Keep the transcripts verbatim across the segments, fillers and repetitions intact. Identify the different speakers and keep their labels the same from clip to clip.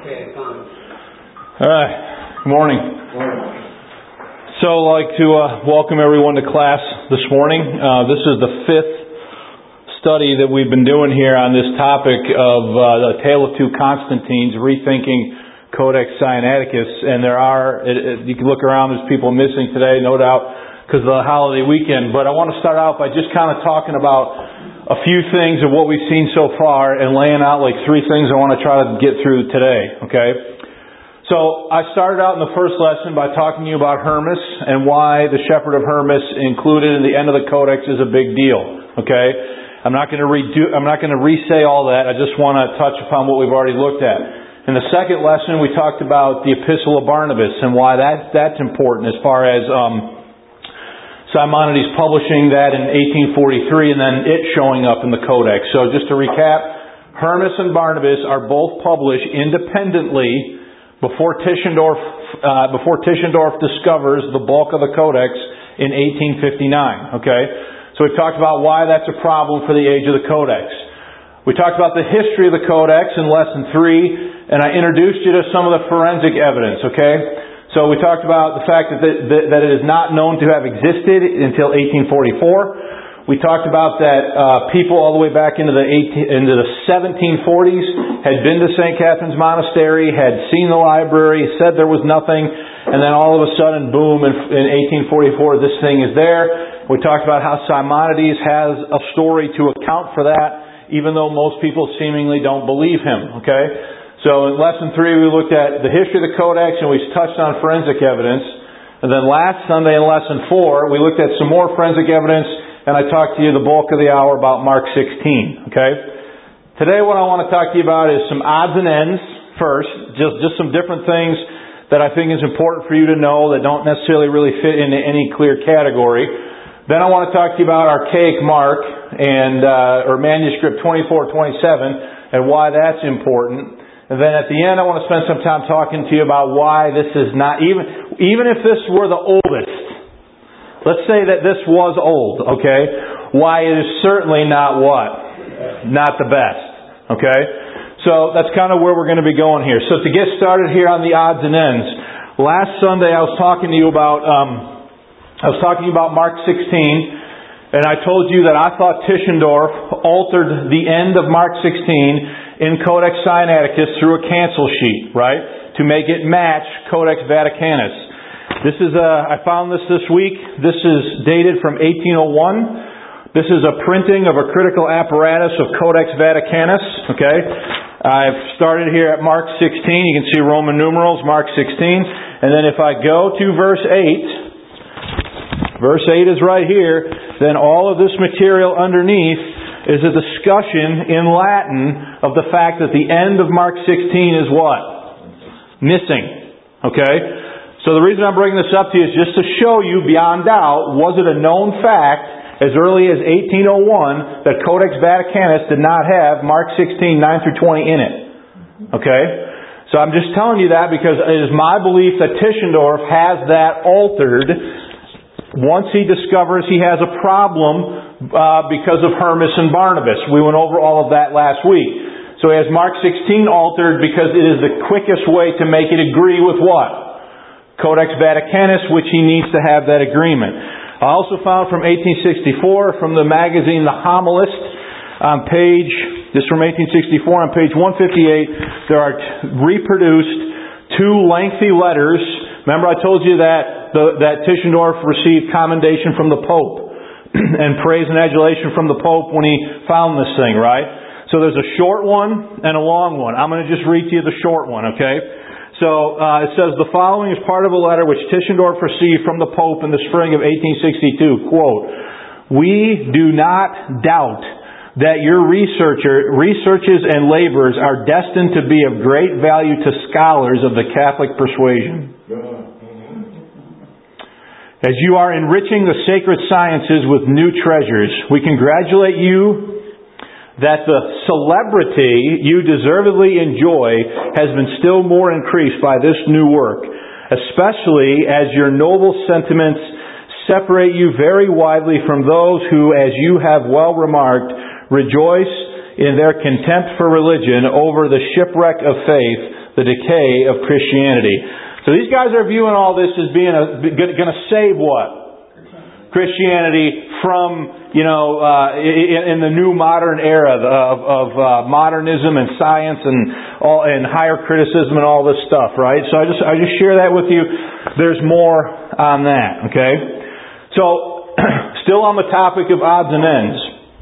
Speaker 1: Okay, fine.
Speaker 2: All right. Good morning.
Speaker 1: Good morning.
Speaker 2: So I'd like to uh, welcome everyone to class this morning. Uh, this is the fifth study that we've been doing here on this topic of uh, the Tale of Two Constantines, rethinking Codex Sinaiticus. And there are, it, it, you can look around, there's people missing today, no doubt, because of the holiday weekend. But I want to start out by just kind of talking about a few things of what we've seen so far and laying out like three things I want to try to get through today, okay? So I started out in the first lesson by talking to you about Hermas and why the Shepherd of Hermas included in the end of the Codex is a big deal, okay? I'm not going to redo, I'm not going to re-say all that. I just want to touch upon what we've already looked at. In the second lesson, we talked about the Epistle of Barnabas and why that, that's important as far as um, Simonides publishing that in eighteen forty-three and then it showing up in the Codex. So just to recap, Hermas and Barnabas are both published independently before Tischendorf, uh, before Tischendorf discovers the bulk of the Codex in eighteen fifty-nine. Okay? So we've talked about why that's a problem for the age of the Codex. We talked about the history of the Codex in lesson three, and I introduced you to some of the forensic evidence. Okay? So we talked about the fact that, the, that it is not known to have existed until eighteen forty-four. We talked about that uh, people all the way back into the eighteen, into the seventeen forties had been to Saint Catherine's Monastery, had seen the library, said there was nothing, and then all of a sudden, boom, in, in eighteen forty-four, this thing is there. We talked about how Simonides has a story to account for that, even though most people seemingly don't believe him. Okay. So in lesson three, we looked at the history of the Codex and we touched on forensic evidence. And then last Sunday in lesson four, we looked at some more forensic evidence and I talked to you the bulk of the hour about Mark sixteen. Okay? Today what I want to talk to you about is some odds and ends first. Just, just some different things that I think is important for you to know that don't necessarily really fit into any clear category. Then I want to talk to you about archaic Mark and uh, or manuscript twenty-four twenty-seven and why that's important. And then at the end, I want to spend some time talking to you about why this is not, even even if this were the oldest, let's say that this was old, okay, why it is certainly not what? Not the best, okay? So that's kind of where we're going to be going here. So to get started here on the odds and ends, last Sunday I was talking to you about, um, I was talking to you about Mark sixteen, and I told you that I thought Tischendorf altered the end of Mark sixteen in Codex Sinaiticus through a cancel sheet, right? To make it match Codex Vaticanus. This is a, I found this this week. This is dated from eighteen oh one. This is a printing of a critical apparatus of Codex Vaticanus, okay? I've started here at Mark sixteen. You can see Roman numerals, Mark sixteen. And then if I go to verse eight, verse eight is right here, then all of this material underneath is a discussion in Latin of the fact that the end of Mark sixteen is what? Missing. Okay? So the reason I'm bringing this up to you is just to show you beyond doubt, was it a known fact as early as eighteen oh one that Codex Vaticanus did not have Mark sixteen, nine through twenty in it. Okay? So I'm just telling you that because it is my belief that Tischendorf has that altered once he discovers he has a problem uh, because of Hermas and Barnabas. We went over all of that last week. So he has Mark sixteen altered because it is the quickest way to make it agree with what? Codex Vaticanus, which he needs to have that agreement. I also found from eighteen sixty-four, from the magazine The Homilist, on page, this is from eighteen sixty-four, on page one fifty-eight, there are t- reproduced two lengthy letters. Remember I told you that The, that Tischendorf received commendation from the Pope and praise and adulation from the Pope when he found this thing, right? So there's a short one and a long one. I'm going to just read to you the short one, okay? So uh, it says, the following is part of a letter which Tischendorf received from the Pope in the spring of eighteen sixty-two. Quote, "We do not doubt that your researcher, researches and labors are destined to be of great value to scholars of the Catholic persuasion. As you are enriching the sacred sciences with new treasures, we congratulate you that the celebrity you deservedly enjoy has been still more increased by this new work, especially as your noble sentiments separate you very widely from those who, as you have well remarked, rejoice in their contempt for religion over the shipwreck of faith, the decay of Christianity. So these guys are viewing all this as being going to save what? Christianity from, you know, uh, in, in the new modern era of, of uh, modernism and science and all and higher criticism and all this stuff, right? So I just I just share that with you. There's more on that, okay? So, still on the topic of odds and ends.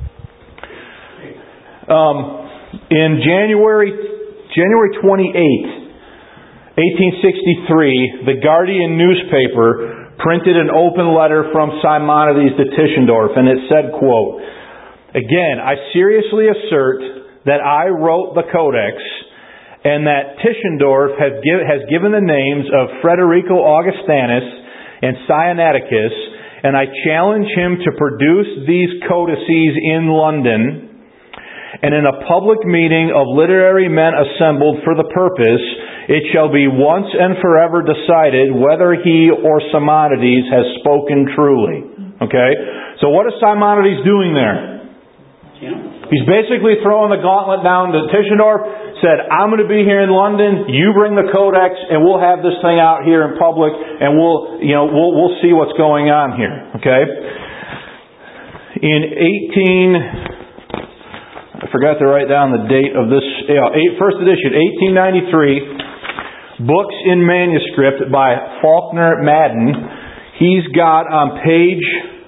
Speaker 2: Um, in January January twenty-eighth, eighteen sixty-three, the Guardian newspaper printed an open letter from Simonides to Tischendorf, and it said, quote, "Again, I seriously assert that I wrote the Codex, and that Tischendorf has, give, has given the names of Frederico Augustinus and Sinaiticus, and I challenge him to produce these codices in London, and in a public meeting of literary men assembled for the purpose, it shall be once and forever decided whether he or Simonides has spoken truly." Okay? So what is Simonides doing there? He's basically throwing the gauntlet down to Tischendorf, said, "I'm going to be here in London, you bring the Codex, and we'll have this thing out here in public, and we'll, you know, we'll, we'll see what's going on here." Okay? In eighteen... I forgot to write down the date of this, yeah, first edition, eighteen ninety-three, books in manuscript by Faulkner Madden. He's got on page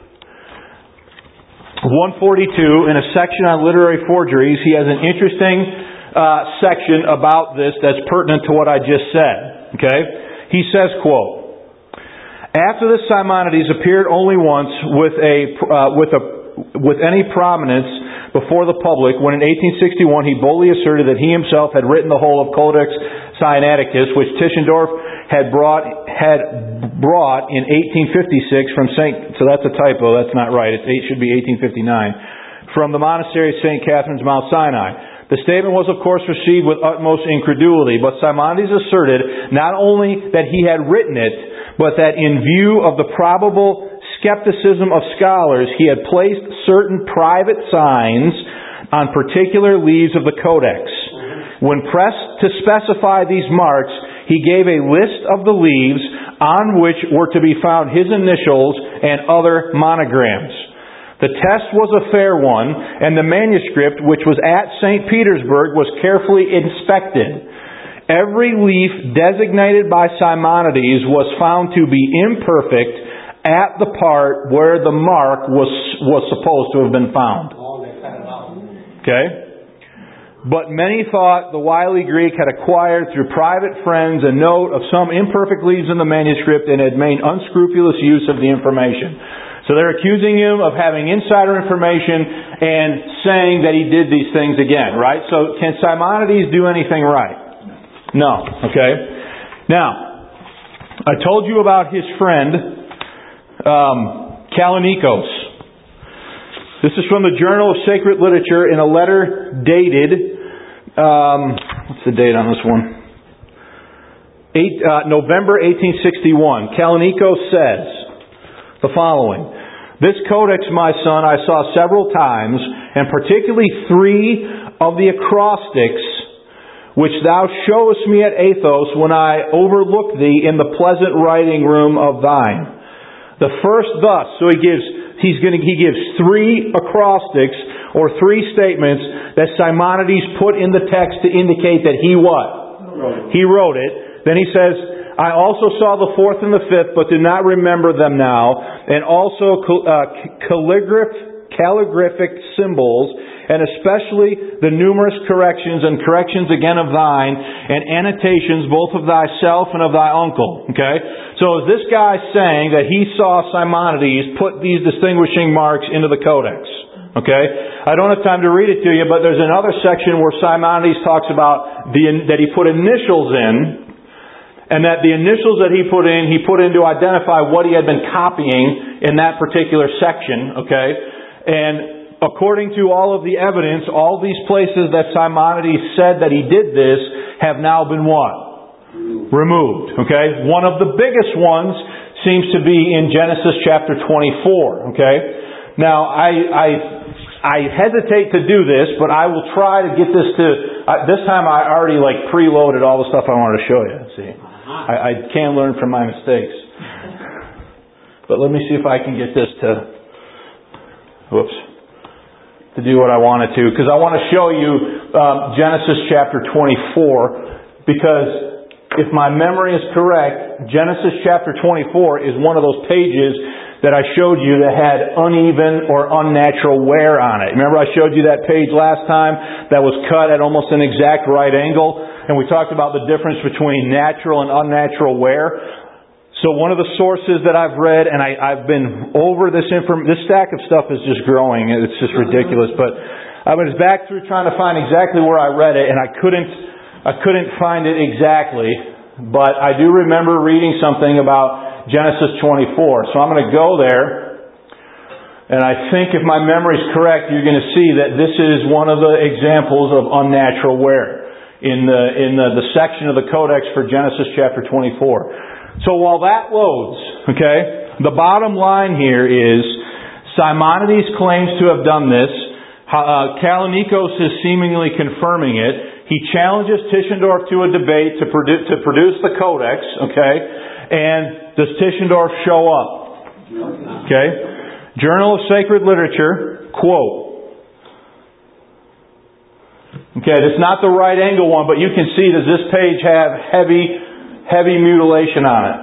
Speaker 2: one forty-two, in a section on literary forgeries, he has an interesting uh, section about this that's pertinent to what I just said. Okay? He says, quote, "After this, Simonides appeared only once with a uh, with a with any prominence before the public, when in eighteen sixty-one he boldly asserted that he himself had written the whole of Codex Sinaiticus, which Tischendorf had brought had brought in eighteen fifty-six from Saint. So that's a typo. That's not right. It's, it should be eighteen fifty-nine from the monastery of Saint Catherine's, Mount Sinai. The statement was, of course, received with utmost incredulity, but Simonides asserted not only that he had written it, but that in view of the probable skepticism of scholars, he had placed certain private signs on particular leaves of the Codex. When pressed to specify these marks, he gave a list of the leaves on which were to be found his initials and other monograms. The test was a fair one, and the manuscript, which was at Saint Petersburg, was carefully inspected. Every leaf designated by Simonides was found to be imperfect at the part where the mark was was supposed to have been found. Okay? But many thought the wily Greek had acquired through private friends a note of some imperfect leaves in the manuscript and had made unscrupulous use of the information. So they're accusing him of having insider information and saying that he did these things again, right? So can Simonides do anything right? No. Okay? Now, I told you about his friend Um, Kallinikos. This is from the Journal of Sacred Literature in a letter dated, um, what's the date on this one? Eight, uh, November eighteen sixty-one. Kallinikos says the following: "This codex, my son, I saw several times, and particularly three of the acrostics which thou showest me at Athos when I overlooked thee in the pleasant writing room of thine. The first thus," so he gives he's going to, he gives three acrostics or three statements that Simonides put in the text to indicate that he what? He wrote it. Then he says, "I also saw the fourth and the fifth, but do not remember them now, and also uh, calligraph, calligraphic symbols, and especially the numerous corrections and corrections again of thine, and annotations both of thyself and of thy uncle." Okay? So is this guy saying that he saw Simonides put these distinguishing marks into the Codex? Okay? I don't have time to read it to you, but there's another section where Simonides talks about the, that he put initials in, and that the initials that he put in, he put in to identify what he had been copying in that particular section. Okay? And according to all of the evidence, all these places that Simonides said that he did this have now been what? Removed. Okay? One of the biggest ones seems to be in Genesis chapter twenty-four. Okay? Now, I, I I hesitate to do this, but I will try to get this to... Uh, this time I already like preloaded all the stuff I wanted to show you. See, I, I can learn from my mistakes. But let me see if I can get this to... Whoops. To do what I wanted to. Because I want to show you um, Genesis chapter twenty-four. Because if my memory is correct, Genesis chapter twenty-four is one of those pages that I showed you that had uneven or unnatural wear on it. Remember I showed you that page last time that was cut at almost an exact right angle? And we talked about the difference between natural and unnatural wear. So one of the sources that I've read, and I, I've been over this inform- this stack of stuff is just growing. It's just ridiculous. But I was back through trying to find exactly where I read it, and I couldn't, I couldn't find it exactly. But I do remember reading something about Genesis twenty-four. So I'm going to go there, and I think if my memory is correct, you're going to see that this is one of the examples of unnatural wear in the in the, the section of the Codex for Genesis chapter twenty-four. So while that loads, okay, the bottom line here is Simonides claims to have done this. Uh, Kallinikos is seemingly confirming it. He challenges Tischendorf to a debate to produ- to produce the Codex, okay? And does Tischendorf show up? Okay? Journal of Sacred Literature, quote. Okay, it's not the right angle one, but you can see, does this page have heavy, heavy mutilation on it?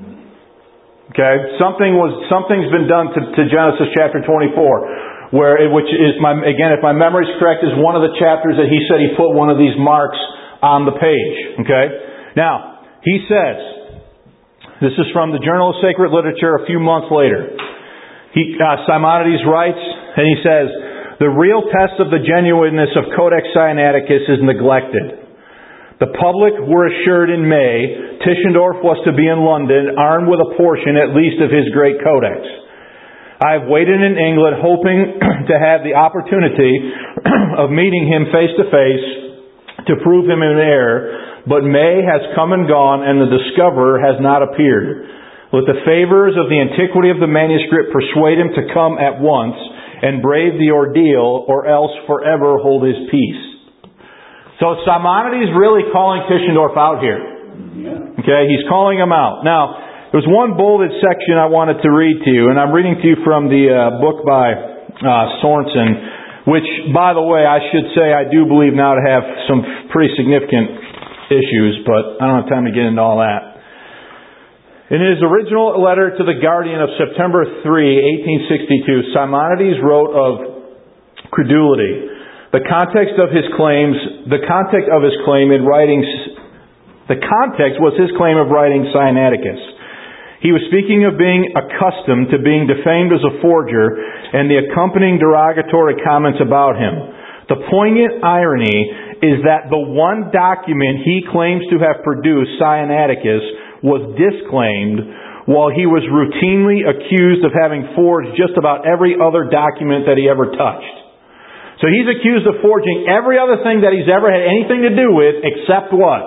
Speaker 2: Okay? Something was, something's been done to, to Genesis chapter twenty-four, where it, which is, my again, if my memory is correct, is one of the chapters that he said he put one of these marks on the page. Okay? Now, he says, this is from the Journal of Sacred Literature a few months later. He, uh, Simonides writes, and he says, the real test of the genuineness of Codex Sinaiticus is neglected. The public were assured in May Tischendorf was to be in London, armed with a portion at least of his great Codex. I have waited in England hoping to have the opportunity of meeting him face to face to prove him in error, but May has come and gone, and the discoverer has not appeared. Let the favours of the antiquity of the manuscript persuade him to come at once and brave the ordeal, or else forever hold his peace. So Simonides is really calling Tischendorf out here. Okay, he's calling him out. Now, there's one bolded section I wanted to read to you, and I'm reading to you from the uh, book by uh, Sorensen, which, by the way, I should say I do believe now to have some pretty significant issues, but I don't have time to get into all that. In his original letter to the Guardian of September third, eighteen sixty-two, Simonides wrote of credulity. The context of his claims, the context of his claim in writing, the context was his claim of writing Sinaiticus. He was speaking of being accustomed to being defamed as a forger and the accompanying derogatory comments about him. The poignant irony is that the one document he claims to have produced, Sinaiticus, was disclaimed, while he was routinely accused of having forged just about every other document that he ever touched. So he's accused of forging every other thing that he's ever had anything to do with, except what?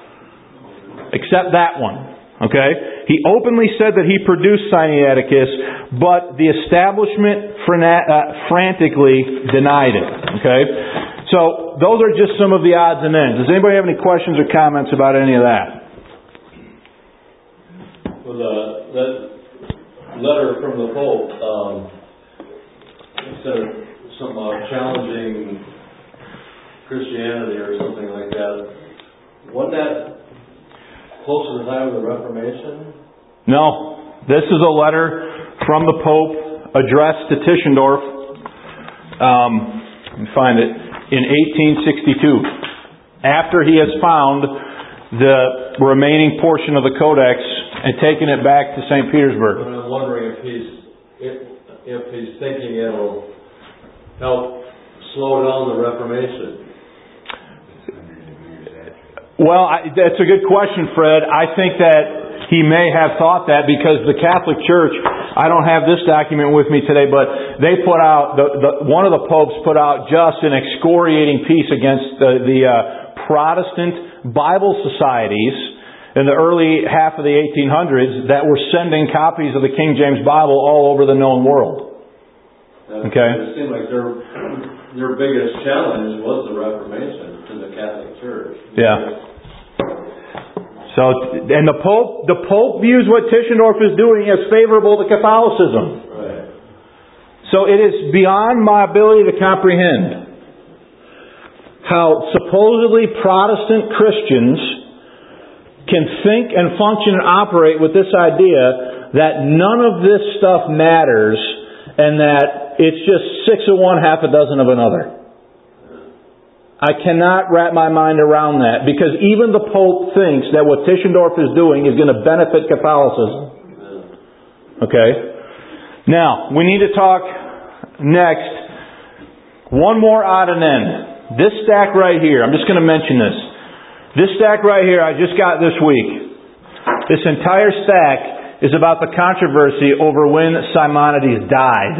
Speaker 2: Except that one. Okay? He openly said that he produced Sinaiticus, but the establishment frana- uh, frantically denied it. Okay? So, those are just some of the odds and ends. Does anybody have any questions or comments about any of that?
Speaker 1: Well, the, that letter from the Pope um, said some uh, challenging Christianity or something like that. Wasn't that close to the time of the Reformation?
Speaker 2: No. This is a letter from the Pope addressed to Tischendorf. Um, let me find it. In eighteen sixty-two, after he has found the remaining portion of the Codex and taken it back to Saint Petersburg.
Speaker 1: But I'm wondering if he's if, if he's thinking it'll help slow down the Reformation.
Speaker 2: Well, I, that's a good question, Fred. I think that he may have thought that because the Catholic Church, I don't have this document with me today, but they put out, the, the, one of the popes put out just an excoriating piece against the, the uh, Protestant Bible societies in the early half of the eighteen hundreds that were sending copies of the King James Bible all over the known world. Okay?
Speaker 1: It seemed like their their biggest challenge was the Reformation to the Catholic Church.
Speaker 2: Yeah. So, and the Pope, the Pope views what Tischendorf is doing as favorable to Catholicism.
Speaker 1: Right.
Speaker 2: So it is beyond my ability to comprehend how supposedly Protestant Christians can think and function and operate with this idea that none of this stuff matters and that it's just six of one, half a dozen of another. I cannot wrap my mind around that, because even the Pope thinks that what Tischendorf is doing is going to benefit Catholicism. Okay? Now, we need to talk next, one more odd and end. This stack right here, I'm just going to mention this. This stack right here I just got this week. This entire stack is about the controversy over when Simonides died.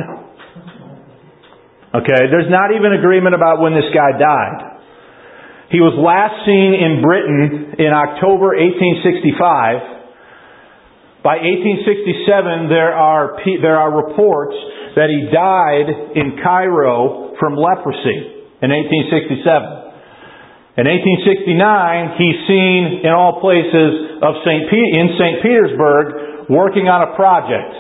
Speaker 2: Okay? There's not even agreement about when this guy died. He was last seen in Britain in October eighteen sixty-five. By eighteen sixty-seven, there are there are reports that he died in Cairo from leprosy in eighteen sixty-seven. In eighteen sixty-nine, he's seen in all places of Saint Pe- in Saint Petersburg working on a project.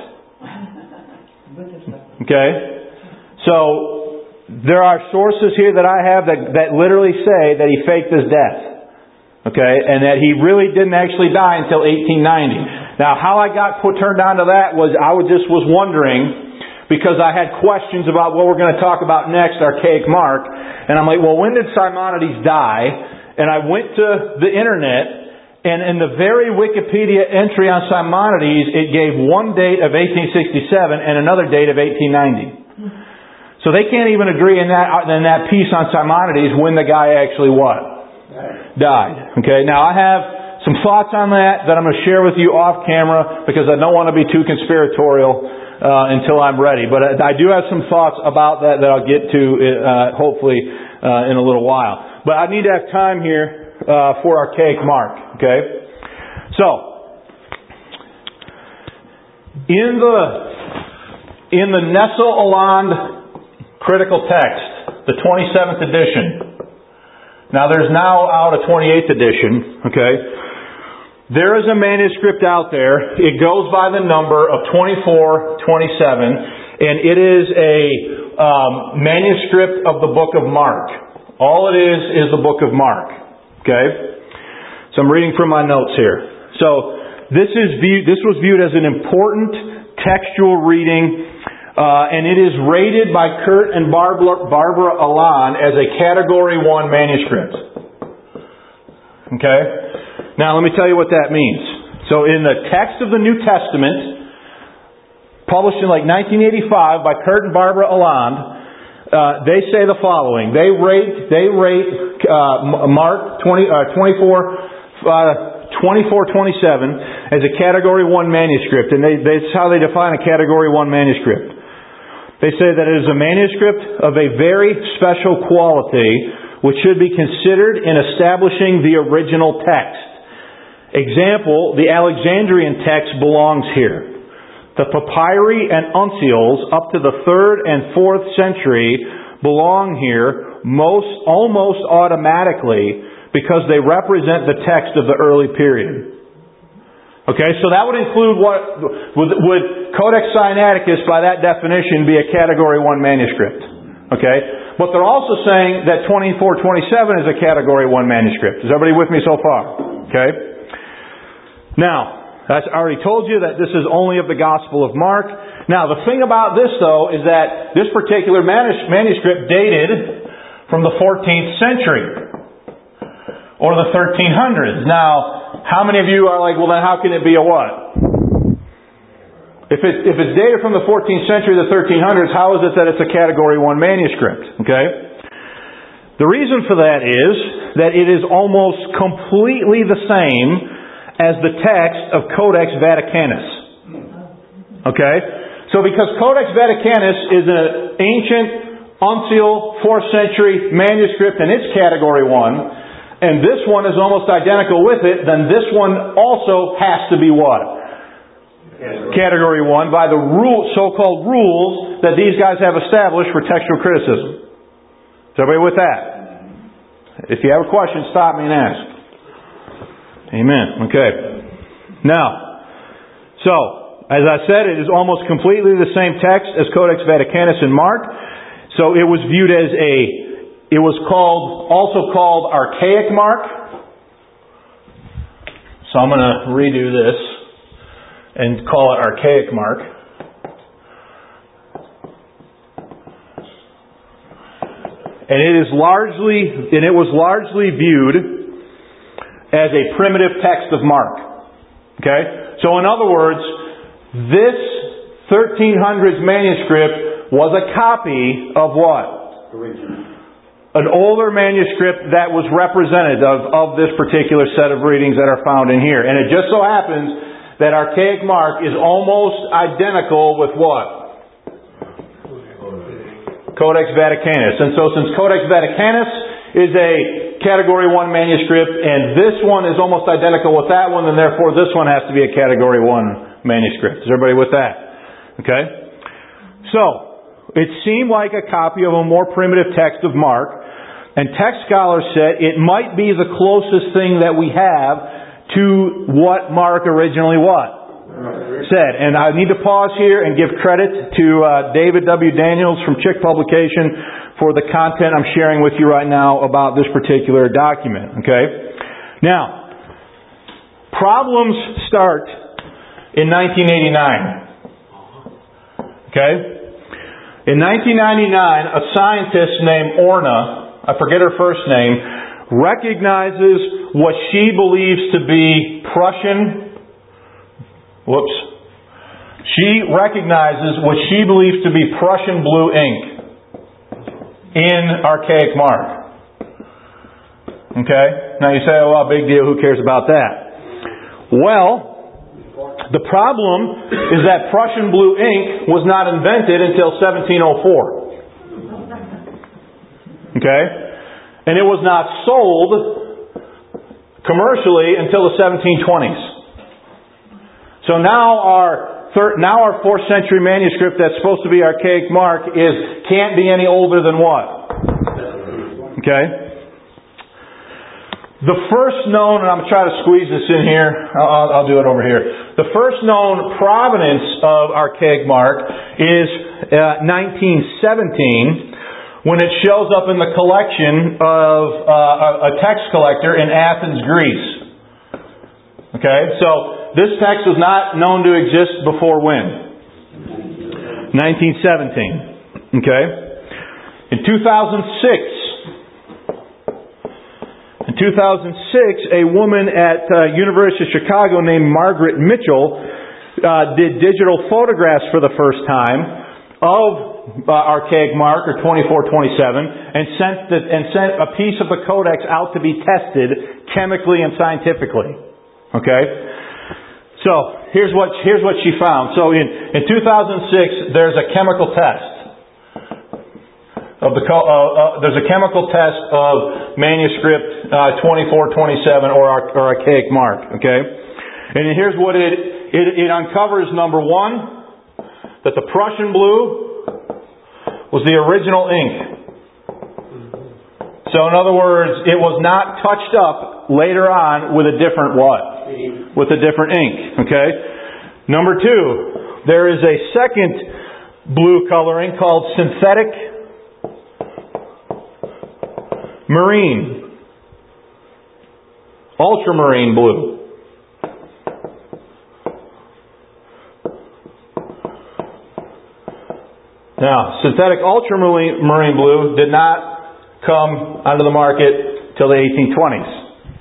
Speaker 2: Okay? So there are sources here that I have that, that literally say that he faked his death. Okay? And that he really didn't actually die until eighteen ninety. Now, how I got put turned on to that was I just was wondering, because I had questions about what we're going to talk about next, Archaic Mark. And I'm like, well, when did Simonides die? And I went to the internet, and in the very Wikipedia entry on Simonides, it gave one date of eighteen sixty-seven and another date of eighteen ninety. So they can't even agree in that in that piece on Simonides when the guy actually what? Died. Okay, now I have some thoughts on that that I'm going to share with you off camera, because I don't want to be too conspiratorial uh, until I'm ready. But I do have some thoughts about that that I'll get to uh, hopefully uh, in a little while. But I need to have time here uh, for Archaic Mark. Okay, so in the in the Nestle-Aland Critical Text, the twenty-seventh edition. Now there's now out a twenty-eighth edition, okay? There is a manuscript out there. It goes by the number of twenty-four twenty-seven, and it is a um, manuscript of the book of Mark. All it is is the book of Mark, okay? So I'm reading from my notes here. So this is viewed, this was viewed as an important textual reading. Uh, and it is rated by Kurt and Barbara, Barbara Aland as a Category one manuscript. Okay? Now let me tell you what that means. So in the text of the New Testament, published in like nineteen eighty-five by Kurt and Barbara Aland, uh, they say the following. They rate they rate uh, Mark twenty, uh, twenty-four, uh, twenty-four twenty-seven as a Category one manuscript. And they, they, that's how they define a Category one manuscript. They say that it is a manuscript of a very special quality which should be considered in establishing the original text. Example, the Alexandrian text belongs here. The papyri and uncials up to the third and fourth century belong here most almost automatically because they represent the text of the early period. Okay, so that would include what would, would Codex Sinaiticus, by that definition, be a Category one manuscript. Okay, but they're also saying that twenty-four twenty-seven is a Category one manuscript. Is everybody with me so far? Okay. Now, I already told you that this is only of the Gospel of Mark. Now, the thing about this, though, is that this particular manuscript dated from the fourteenth century or the thirteen hundreds. Now, how many of you are like, well, then how can it be a what? If, it, if it's dated from the fourteenth century to the thirteen hundreds, how is it that it's a Category one manuscript? Okay? The reason for that is that it is almost completely the same as the text of Codex Vaticanus. Okay? So because Codex Vaticanus is an ancient, uncial, fourth century manuscript and it's Category one, and this one is almost identical with it, then this one also has to be what? Category one by the rule, so-called rules that these guys have established for textual criticism. Is everybody with that? If you have a question, stop me and ask. Amen. Okay. Now, so, as I said, it is almost completely the same text as Codex Vaticanus and Mark. So it was viewed as a, it was called, also called Archaic Mark. So I'm going to redo this and call it Archaic Mark. And it is largely, and it was largely viewed as a primitive text of Mark. Okay? So in other words, this thirteen hundreds manuscript was a copy of what? An older manuscript that was representative of, of this particular set of readings that are found in here. And it just so happens that Archaic Mark is almost identical with what? Codex Vaticanus. And so since Codex Vaticanus is a Category one manuscript and this one is almost identical with that one, then therefore this one has to be a Category one manuscript. Is everybody with that? Okay? So, it seemed like a copy of a more primitive text of Mark, and text scholars said it might be the closest thing that we have to what Mark originally what? Said. And I need to pause here and give credit to uh, David W. Daniels from Chick Publication for the content I'm sharing with you right now about this particular document. Okay? Now, problems start in nineteen eighty-nine. Okay? In nineteen ninety-nine, a scientist named Orna, I forget her first name, recognizes what she believes to be Prussian Whoops. She recognizes what she believes to be Prussian blue ink in Archaic Mark. Okay? Now you say, oh, well, big deal, who cares about that? Well, the problem is that Prussian blue ink was not invented until seventeen oh four. Okay? And it was not sold commercially until the seventeen twenties. So now our third, now our fourth century manuscript that's supposed to be Archaic Mark is can't be any older than what? Okay? The first known, and I'm trying to squeeze this in here, I'll, I'll do it over here. The first known provenance of Archaic Mark is uh, nineteen seventeen, when it shows up in the collection of uh, a text collector in Athens, Greece. Okay, so this text was not known to exist before when? nineteen seventeen. Okay? In two thousand six, in two thousand six, a woman at uh, University of Chicago named Margaret Mitchell uh, did digital photographs for the first time of uh, Archaic Mark, or twenty-four twenty-seven, and sent the, and sent a piece of the codex out to be tested chemically and scientifically. Okay? So, here's what here's what she found. So, in, in two thousand six, there's a chemical test. Of the uh, uh, there's a chemical test of manuscript uh, twenty-four twenty-seven or, or Archaic Mark. Okay? And here's what it, it, it uncovers. Number one, that the Prussian blue was the original ink. So, in other words, it was not touched up later on with a different what? With a different ink. Okay? Number two, there is a second blue coloring called synthetic marine. Ultramarine blue. Now, synthetic ultramarine marine blue did not come onto the market till the eighteen twenties.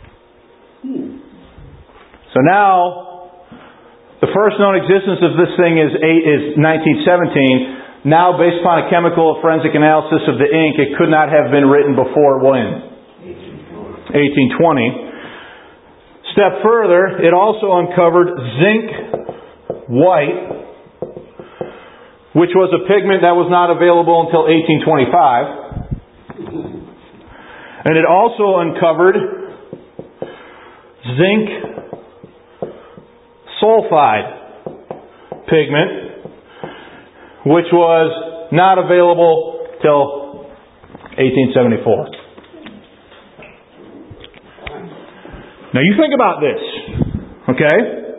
Speaker 2: So now, the first known existence of this thing is, is nineteen seventeen. Now, based upon a chemical forensic analysis of the ink, it could not have been written before when? eighteen twenty. Step further, it also uncovered zinc white, which was a pigment that was not available until eighteen twenty-five. And it also uncovered zinc sulfide pigment, which was not available till eighteen seventy-four. Now you think about this, okay?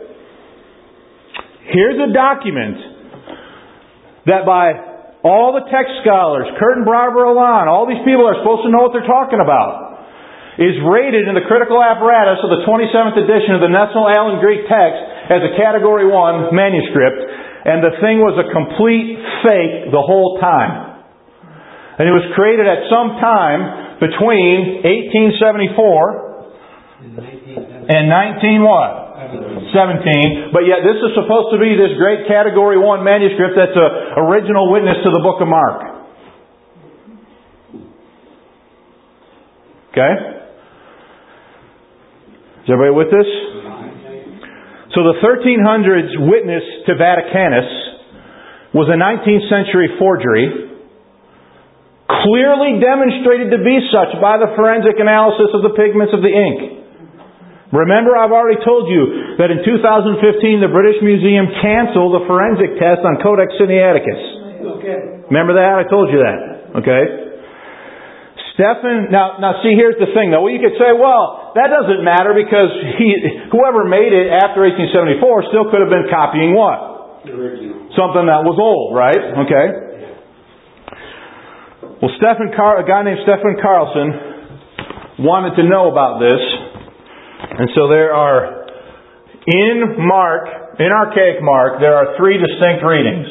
Speaker 2: Here's a document that by all the text scholars, Curtin, Barber, Alon, all these people are supposed to know what they're talking about, is rated in the critical apparatus of the twenty-seventh edition of the National Allen Greek text as a Category one manuscript, and the thing was a complete fake the whole time. And it was created at some time between eighteen seventy-four and nineteen what? seventeen. But yet this is supposed to be this great Category one manuscript that's an original witness to the book of Mark. Okay? Is everybody with this? So the thirteen hundreds witness to Vaticanus was a nineteenth century forgery, clearly demonstrated to be such by the forensic analysis of the pigments of the ink. Remember, I've already told you that in two thousand fifteen the British Museum canceled the forensic test on Codex Sinaiticus.
Speaker 3: Okay.
Speaker 2: Remember that? I told you that. Okay? Stephen, now, now see, here's the thing though. Well, you could say, well, that doesn't matter because he, whoever made it after eighteen seventy-four still could have been copying what?
Speaker 3: The original.
Speaker 2: Something that was old, right? Okay. Well, Stephen Car- a guy named Stephen Carlson wanted to know about this. And so there are, in Mark, in archaic Mark, there are three distinct readings.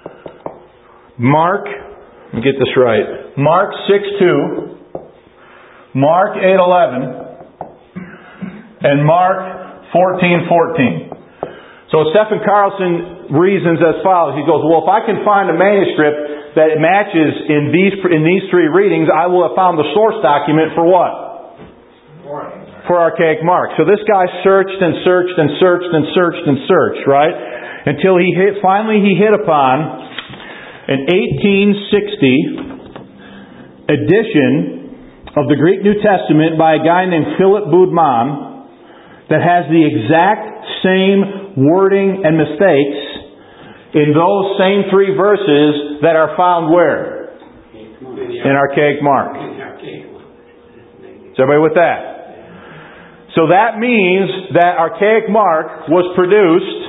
Speaker 2: Mark, let me get this right. Mark six two, Mark eight eleven, and Mark fourteen fourteen. So Stephen Carlson reasons as follows. He goes, well, if I can find a manuscript that matches in these in these three readings, I will have found the source document for what? For archaic Mark. So this guy searched and searched and searched and searched and searched, right? Until he hit, finally he hit upon an eighteen sixty edition of the Greek New Testament by a guy named Philip Boudman that has the exact same wording and mistakes in those same three verses that are found where? In archaic Mark. Is everybody with that? So that means that archaic Mark was produced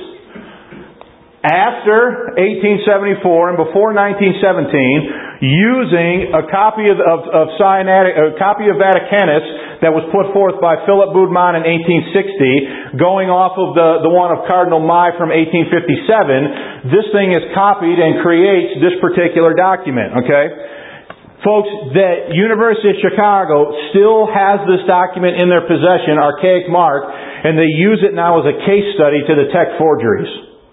Speaker 2: after eighteen seventy-four and before nineteen seventeen, using a copy of, of, of Sinaitic, a copy of Vaticanus that was put forth by Philip Boudman in eighteen sixty, going off of the, the one of Cardinal Mai from eighteen fifty-seven. This thing is copied and creates this particular document. Okay. Folks, the University of Chicago still has this document in their possession, archaic Mark, and they use it now as a case study to detect forgeries.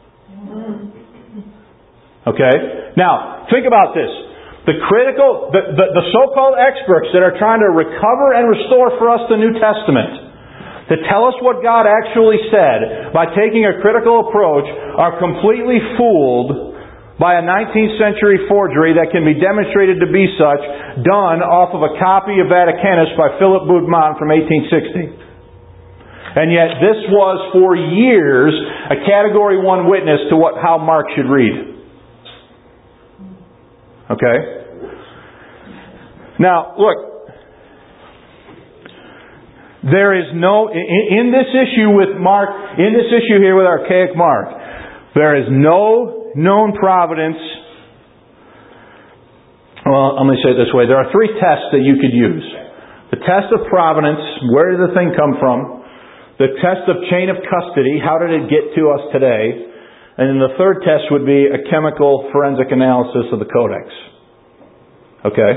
Speaker 2: Okay? Now, think about this. The critical, the, the, the so-called experts that are trying to recover and restore for us the New Testament, to tell us what God actually said by taking a critical approach, are completely fooled by a nineteenth century forgery that can be demonstrated to be such, done off of a copy of Vaticanus by Philip Boudman from eighteen sixty. And yet this was for years a Category one witness to what how Mark should read. Okay? Now, look. There is no, in, in this issue with Mark, in this issue here with archaic Mark, there is no known providence. Well, let me say it this way. There are three tests that you could use. The test of providence, where did the thing come from? The test of chain of custody, how did it get to us today? And then the third test would be a chemical forensic analysis of the codex. Okay?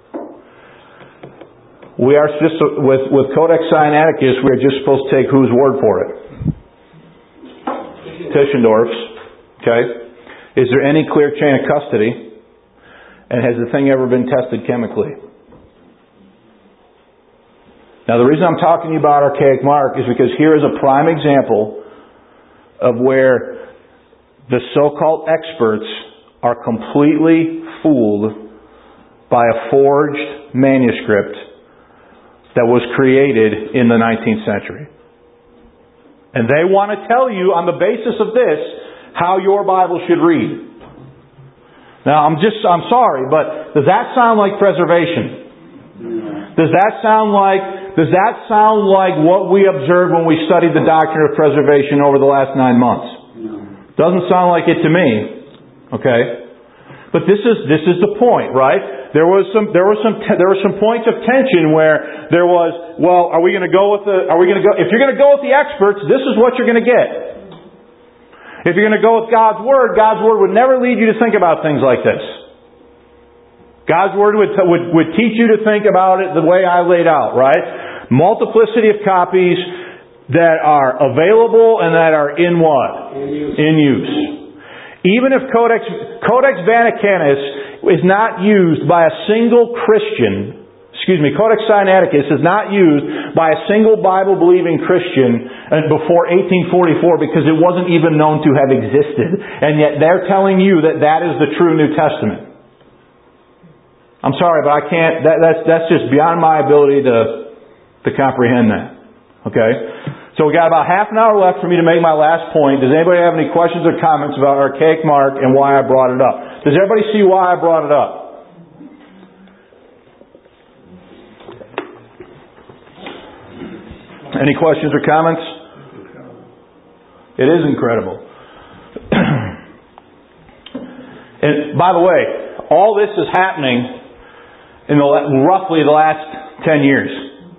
Speaker 2: We are just, with, with Codex Sinaiticus, we are just supposed to take whose word for it? Tischendorf's. Okay? Is there any clear chain of custody? And has the thing ever been tested chemically? Now the reason I'm talking to you about archaic Mark is because here is a prime example of where the so-called experts are completely fooled by a forged manuscript that was created in the nineteenth century. And they want to tell you on the basis of this how your Bible should read. Now, I'm just, I'm sorry, but does that sound like preservation? Does that sound like, does that sound like what we observed when we studied the doctrine of preservation over the last nine months? Doesn't sound like it to me. Okay? But this is, this is the point, right? There was some, there was some, there were some points of tension where there was, well, are we going to go with the, are we going to go, if you're going to go with the experts, this is what you're going to get. If you're going to go with God's Word, God's Word would never lead you to think about things like this. God's Word would, would, would teach you to think about it the way I laid out, right? Multiplicity of copies that are available and that are in what? In use. In use. Even if Codex, Codex Vaticanus is not used by a single Christian, excuse me, Codex Sinaiticus is not used by a single Bible-believing Christian before eighteen forty-four because it wasn't even known to have existed. And yet they're telling you that that is the true New Testament. I'm sorry, but I can't, that, that's, that's just beyond my ability to, to comprehend that. Okay? So we got about half an hour left for me to make my last point. Does anybody have any questions or comments about archaic mark and why I brought it up? Does everybody see why I brought it up? Any questions or comments? It is incredible. And by the way, all this is happening in the, roughly the last ten years.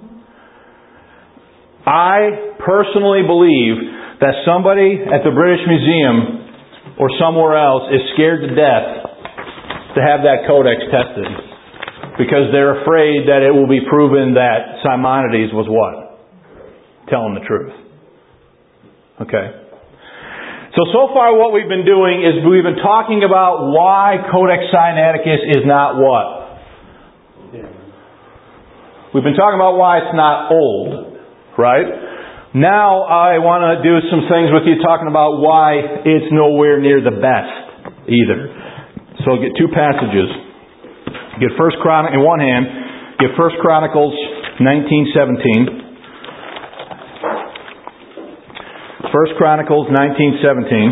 Speaker 2: I personally believe that somebody at the British Museum or somewhere else is scared to death to have that codex tested because they're afraid that it will be proven that Simonides was what? Telling the truth. Okay. So, so far what we've been doing is we've been talking about why Codex Sinaiticus is not what? We've been talking about why it's not old. Right? Now I want to do some things with you talking about why it's nowhere near the best either. So I'll get two passages. Get First Chron- in one hand, get First Chronicles nineteen seventeen. First Chronicles nineteen seventeen.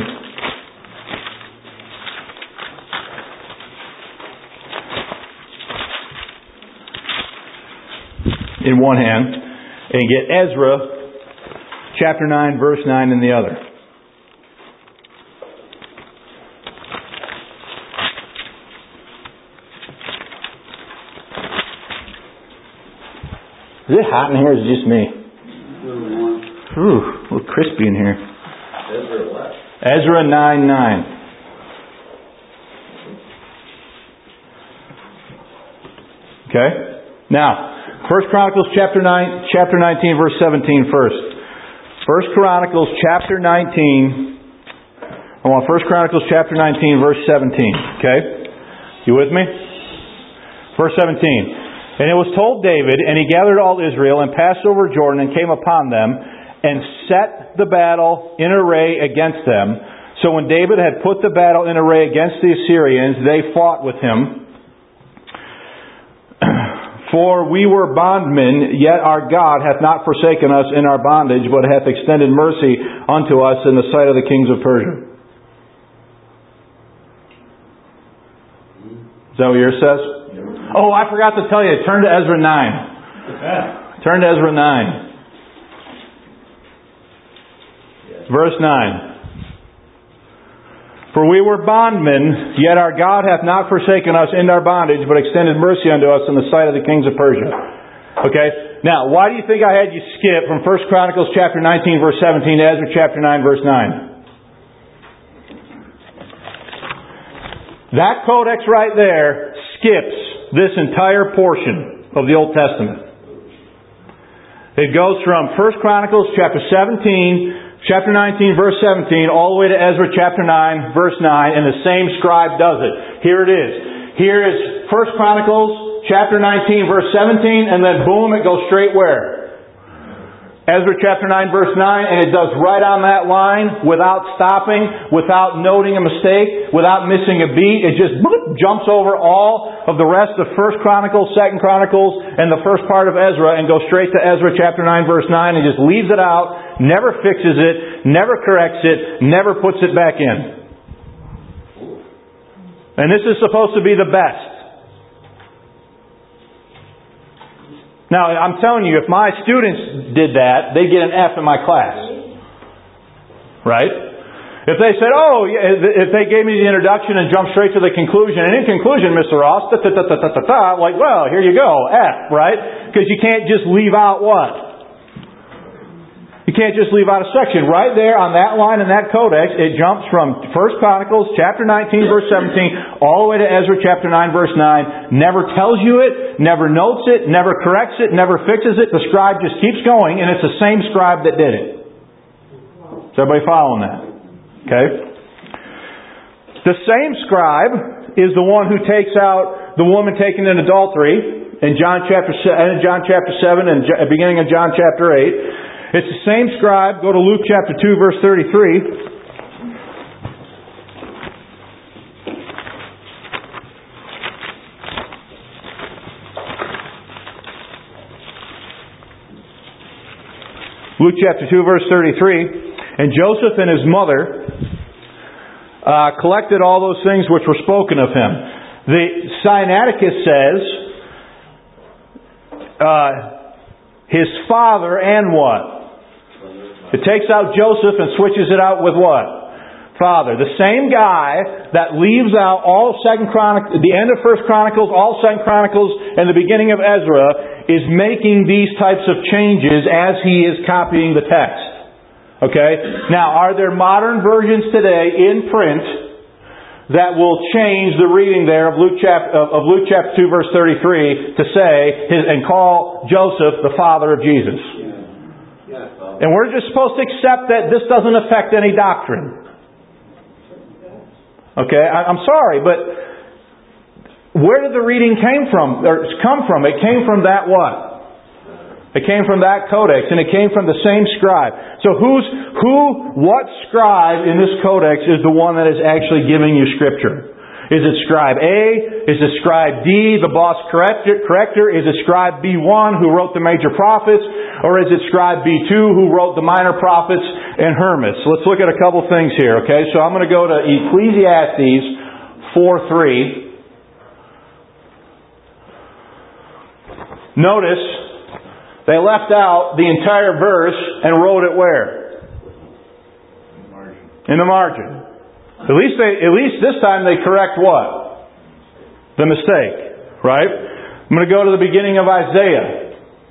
Speaker 2: In one hand, and get Ezra chapter nine, verse nine in the other. Is it hot in here or is it just me? Ooh, a little crispy in here.
Speaker 1: Ezra what?
Speaker 2: Ezra nine nine. Okay? Now, First Chronicles chapter nine, chapter nineteen, verse seventeen first. First Chronicles chapter nineteen. I want First Chronicles chapter nineteen, verse seventeen. Okay? You with me? Verse seventeen. And it was told David, and he gathered all Israel, and passed over Jordan, and came upon them, and set the battle in array against them. So when David had put the battle in array against the Assyrians, they fought with him. For we were bondmen, yet our God hath not forsaken us in our bondage, but hath extended mercy unto us in the sight of the kings of Persia. Is that what yours says? Oh, I forgot to tell you. Turn to Ezra nine. Turn to Ezra nine. Verse nine. For we were bondmen, yet our God hath not forsaken us in our bondage, but extended mercy unto us in the sight of the kings of Persia. Okay? Now, why do you think I had you skip from First Chronicles chapter nineteen, verse seventeen to Ezra chapter nine, verse nine? That codex right there skips this entire portion of the Old Testament. It goes from First Chronicles chapter seventeen, chapter nineteen, verse seventeen, all the way to Ezra chapter nine, verse nine, and the same scribe does it. Here it is. Here is First Chronicles chapter nineteen, verse seventeen, and then boom, it goes straight where? Ezra chapter nine, verse nine, and it does right on that line without stopping, without noting a mistake, without missing a beat. It just bloop, jumps over all of the rest of First Chronicles, Second Chronicles, and the first part of Ezra and goes straight to Ezra chapter nine, verse nine, and just leaves it out, never fixes it, never corrects it, never puts it back in. And this is supposed to be the best. Now, I'm telling you, if my students did that, they'd get an F in my class. Right? If they said, oh, if they gave me the introduction and jumped straight to the conclusion, and in conclusion, Mister Ross, da, da, da, da, da, da, da, like, well, here you go, F, right? Because you can't just leave out what? You can't just leave out a section. Right there on that line in that codex, it jumps from First Chronicles chapter nineteen, verse seventeen, all the way to Ezra chapter nine, verse nine. Never tells you it, never notes it, never corrects it, never fixes it. The scribe just keeps going, and it's the same scribe that did it. Is everybody following that? Okay? The same scribe is the one who takes out the woman taken in adultery in John chapter in John chapter seven and beginning of John chapter eight. It's the same scribe. Go to Luke chapter two, verse thirty-three. Luke chapter two, verse thirty-three. And Joseph and his mother uh, collected all those things which were spoken of him. The Sinaiticus says, uh, his father and what? It takes out Joseph and switches it out with what? Father. The same guy that leaves out all Second Chronicles, the end of First Chronicles, all Second Chronicles, and the beginning of Ezra, is making these types of changes as he is copying the text. Okay? Now, are there modern versions today in print that will change the reading there of Luke chapter of Luke chapter two, verse thirty-three, to say his, and call Joseph the father of Jesus? And we're just supposed to accept that this doesn't affect any doctrine. Okay, I, I'm sorry, but where did the reading came from? Or come from? It came from that what? It came from that codex, and it came from the same scribe. So who's who? What scribe in this codex is the one that is actually giving you Scripture? Is it scribe A? Is it scribe D, the boss corrector? corrector? Is it scribe B one, who wrote the major prophets? Or is it scribe B two, who wrote the minor prophets and Hermas? Let's look at a couple things here, okay? So I'm going to go to Ecclesiastes four three. Notice, they left out the entire verse and wrote it where? In the margin. In the margin. At least they, at least this time they correct what? The mistake. Right? I'm going to go to the beginning of Isaiah.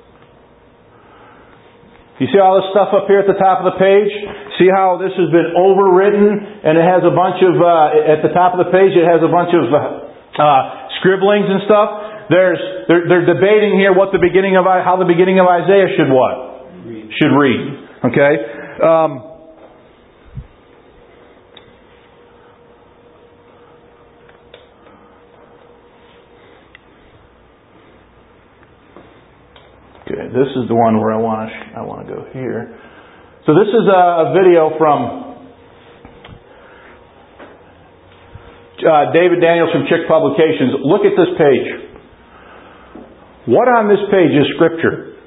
Speaker 2: You see all this stuff up here at the top of the page? See how this has been overwritten, and it has a bunch of, uh, at the top of the page it has a bunch of uh, uh, scribblings and stuff. There's, they're, they're debating here what the beginning of, how the beginning of Isaiah should what? Read. Should read. Okay? Um, Okay, this is the one where I want to sh- I want to go here. So this is a, a video from uh, David Daniels from Chick Publications. Look at this page. What on this page is Scripture?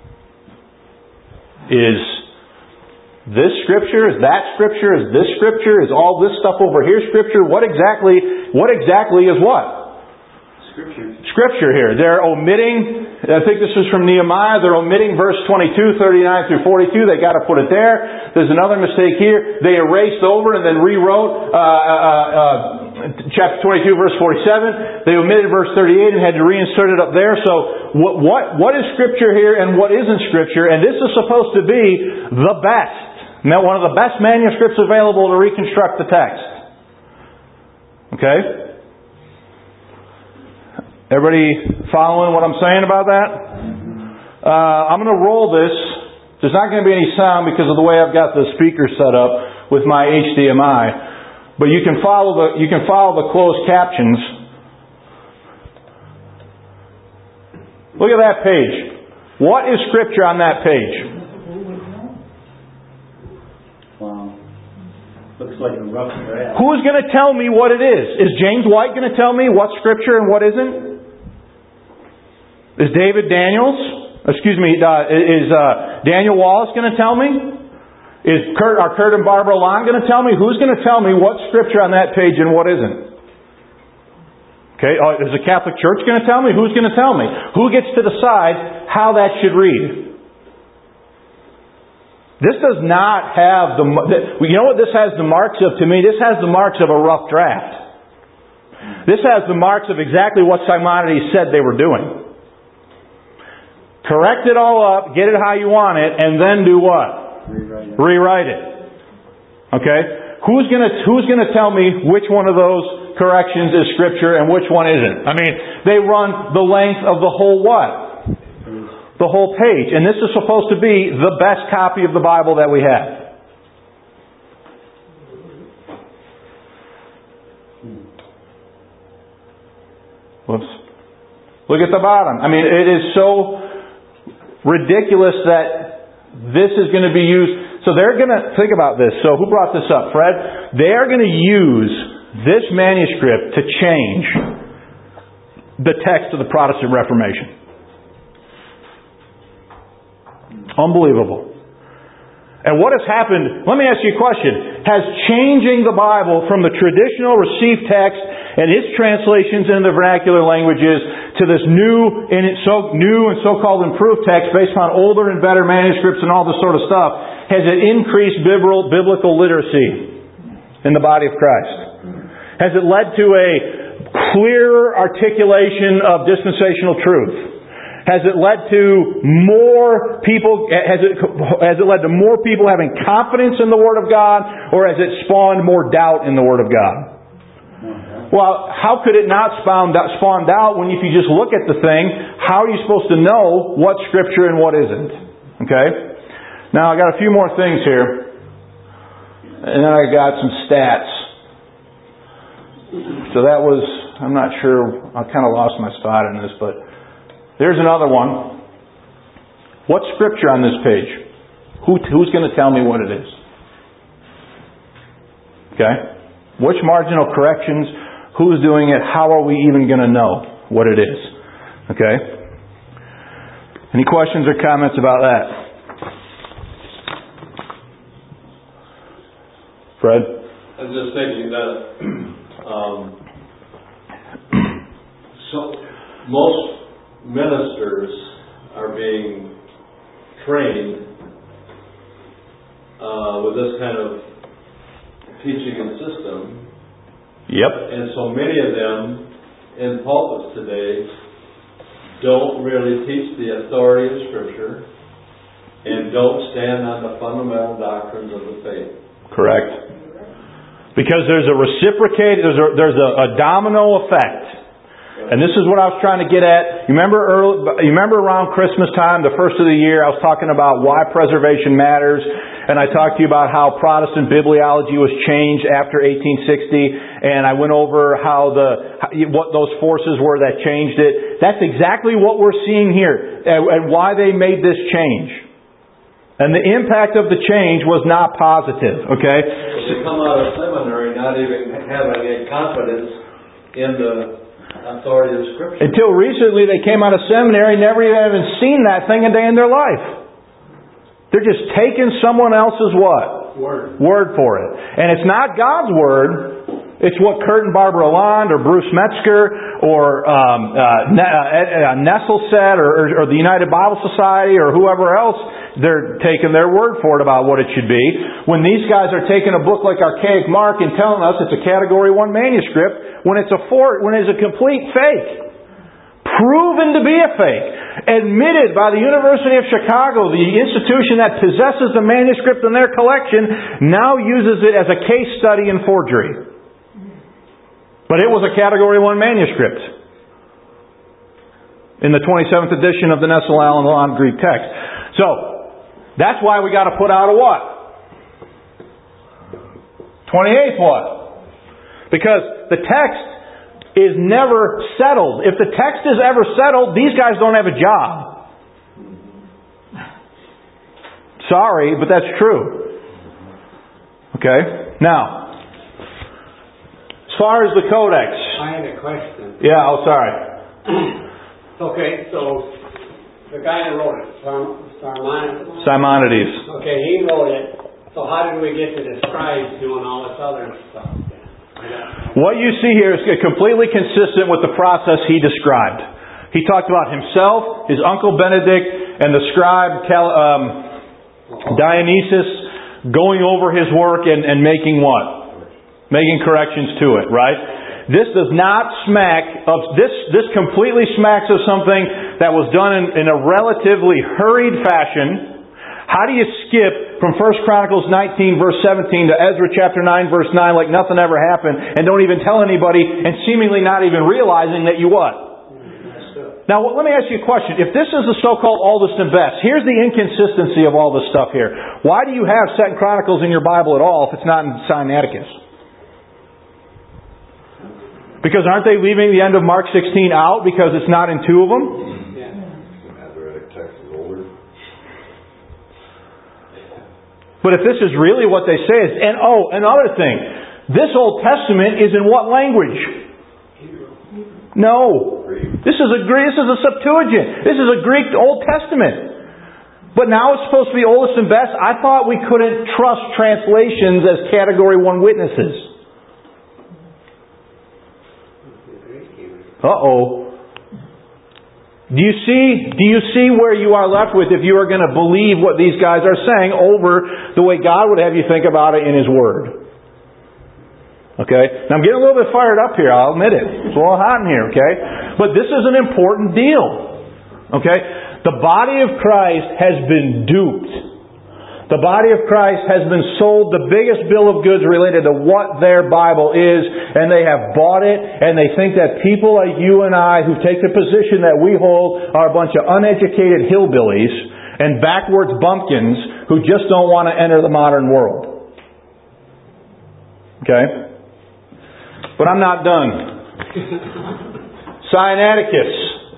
Speaker 2: Is this Scripture? Is that Scripture? Is this Scripture? Is all this stuff over here Scripture? What exactly? What exactly is what? Scripture. Scripture here. They're omitting, I think this is from Nehemiah, they're omitting verse twenty-two, thirty-nine through forty-two. They got to put it there. There's another mistake here. They erased over and then rewrote uh, uh, uh, chapter twenty-two, verse forty-seven. They omitted verse thirty-eight and had to reinsert it up there. So what, what, what is Scripture here and what isn't Scripture? And this is supposed to be the best. One of the best manuscripts available to reconstruct the text. Okay? Everybody following what I'm saying about that? Uh, I'm going to roll this. There's not going to be any sound because of the way I've got the speaker set up with my H D M I. But you can follow the you can follow the closed captions. Look at that page. What is Scripture on that page?
Speaker 3: Wow. Looks like a rough draft.
Speaker 2: Who's going to tell me what it is? Is James White going to tell me what's Scripture and what isn't? Is David Daniels, excuse me, uh, is uh, Daniel Wallace going to tell me? Is Kurt, are Kurt and Barbara Long going to tell me? Who's going to tell me what's Scripture on that page and what isn't? Okay, oh, is the Catholic Church going to tell me? Who's going to tell me? Who gets to decide how that should read? This does not have the... You know what this has the marks of to me? This has the marks of a rough draft. This has the marks of exactly what Simonides said they were doing. Correct it all up, get it how you want it, and then do what?
Speaker 3: Rewrite it.
Speaker 2: Rewrite it. Okay? Who's going to who's going to tell me which one of those corrections is Scripture and which one isn't? I mean, they run the length of the whole what? The whole page. And this is supposed to be the best copy of the Bible that we have. Whoops. Look at the bottom. I mean, it is so ridiculous that this is going to be used. So they're going to, think about this. So who brought this up? Fred? They are going to use this manuscript to change the text of the Protestant Reformation. Unbelievable. And what has happened, let me ask you a question. Has changing the Bible from the traditional received text and its translations into the vernacular languages to this new and so new and so-called improved text based on older and better manuscripts and all this sort of stuff, has it increased biblical, biblical literacy in the body of Christ? Has it led to a clearer articulation of dispensational truth? Has it led to more people, has it, has it led to more people having confidence in the Word of God, or has it spawned more doubt in the Word of God? Well, how could it not spawn, spawn doubt when if you just look at the thing, how are you supposed to know what's Scripture and what isn't? Okay? Now, I got a few more things here. And then I got some stats. So that was, I'm not sure, I kind of lost my spot in this, but there's another one. What's Scripture on this page? Who, who's going to tell me what it is? Okay? Which marginal corrections? Who's doing it? How are we even going to know what it is? Okay? Any questions or comments about that? Fred?
Speaker 1: I was just thinking that um, so most ministers are being trained uh, with this kind of teaching and system.
Speaker 2: Yep.
Speaker 1: And so many of them in pulpits today don't really teach the authority of Scripture and don't stand on the fundamental doctrines of the faith.
Speaker 2: Correct. Because there's a reciprocate, there's a, there's a, a domino effect. And this is what I was trying to get at. You remember early, you remember around Christmas time, the first of the year, I was talking about why preservation matters. And I talked to you about how Protestant bibliology was changed after eighteen sixty. And I went over how the what those forces were that changed it. That's exactly what we're seeing here. And why they made this change. And the impact of the change was not positive. Okay?
Speaker 1: So they come out of seminary not even having any confidence in the authority of Scripture.
Speaker 2: Until recently they came out of seminary, never even seen that thing a day in their life. They're just taking someone else's what?
Speaker 1: Word.
Speaker 2: Word for it. And it's not God's Word. It's what Kurt and Barbara Lalonde or Bruce Metzger or um, uh, uh, Nessel said or, or, or the United Bible Society or whoever else, they're taking their word for it about what it should be. When these guys are taking a book like Archaic Mark and telling us it's a Category one manuscript when it's a for, when it's a complete fake. Proven to be a fake. Admitted by the University of Chicago, the institution that possesses the manuscript in their collection, now uses it as a case study in forgery. But it was a Category one manuscript in the twenty-seventh edition of the Nessel Allen Lalonde Greek text. So, that's why we got to put out a what? twenty-eighth what? Because the text is never settled. If the text is ever settled, these guys don't have a job. Sorry, but that's true. Okay? Now, as far as the Codex.
Speaker 4: I had a question.
Speaker 2: Yeah, oh, sorry.
Speaker 4: Okay, so the guy that wrote it, Simonides.
Speaker 2: Simonides.
Speaker 4: Okay, he wrote it. So how did we get to the scribes doing all this other stuff?
Speaker 2: What you see here is completely consistent with the process he described. He talked about himself, his uncle Benedict, and the scribe Cal, um, Dionysius going over his work and, and making what? Making corrections to it, right? This does not smack of, this, this completely smacks of something that was done in, in a relatively hurried fashion. How do you skip from First Chronicles nineteen verse seventeen to Ezra chapter nine verse nine like nothing ever happened and don't even tell anybody and seemingly not even realizing that you what? Now let me ask you a question. If this is the so-called oldest and best, here's the inconsistency of all this stuff here. Why do you have Second Chronicles in your Bible at all if it's not in Sinaiticus? Because aren't they leaving the end of Mark sixteen out because it's not in two of them? But if this is really what they say, and oh, another thing, this Old Testament is in what language? No, this is a Greek. This is a Septuagint. This is a Greek Old Testament. But now it's supposed to be oldest and best. I thought we couldn't trust translations as Category One witnesses. Uh oh. Do you see, do you see where you are left with if you are going to believe what these guys are saying over the way God would have you think about it in His Word? Okay? Now I'm getting a little bit fired up here, I'll admit it. It's a little hot in here, okay? But this is an important deal. Okay? The body of Christ has been duped. The body of Christ has been sold the biggest bill of goods related to what their Bible is, and they have bought it, and they think that people like you and I who take the position that we hold are a bunch of uneducated hillbillies and backwards bumpkins who just don't want to enter the modern world. Okay? But I'm not done. Sinaiticus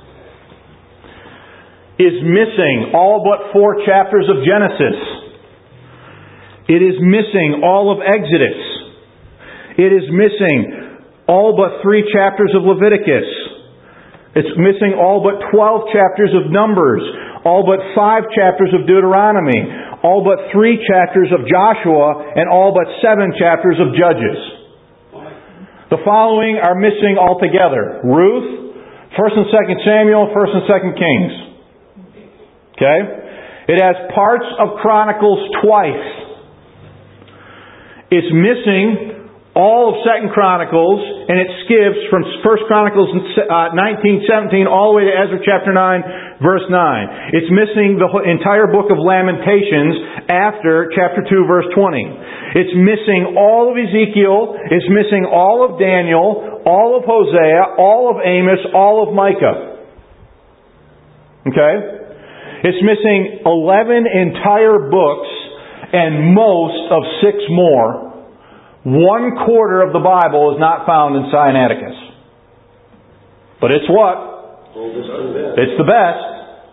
Speaker 2: is missing all but four chapters of Genesis. It is missing all of Exodus. It is missing all but three chapters of Leviticus. It's missing all but twelve chapters of Numbers. All but five chapters of Deuteronomy. All but three chapters of Joshua. And all but seven chapters of Judges. The following are missing altogether. Ruth, First and Second Samuel, First and Second Kings. Okay? It has parts of Chronicles twice. It's missing all of Second Chronicles, and it skips from First Chronicles nineteen seventeen all the way to Ezra chapter nine, verse nine. It's missing the entire book of Lamentations after chapter two, verse twenty. It's missing all of Ezekiel. It's missing all of Daniel, all of Hosea, all of Amos, all of Micah. Okay? It's missing eleven entire books and most of six more. One quarter of the Bible is not found in Sinaiticus. But it's what? It's the best.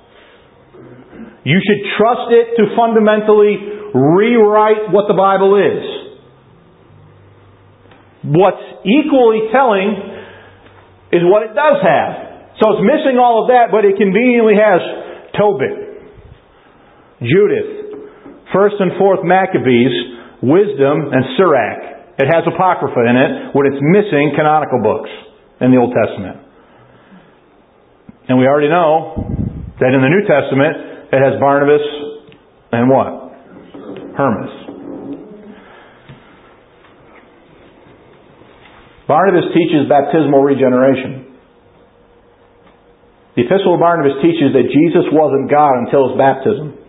Speaker 2: You should trust it to fundamentally rewrite what the Bible is. What's equally telling is what it does have. So it's missing all of that, but it conveniently has Tobit, Judith, First and Fourth Maccabees, Wisdom, and Sirach. It has Apocrypha in it, when it's missing canonical books in the Old Testament. And we already know that in the New Testament, it has Barnabas and what? Hermas. Barnabas teaches baptismal regeneration. The Epistle of Barnabas teaches that Jesus wasn't God until His baptism.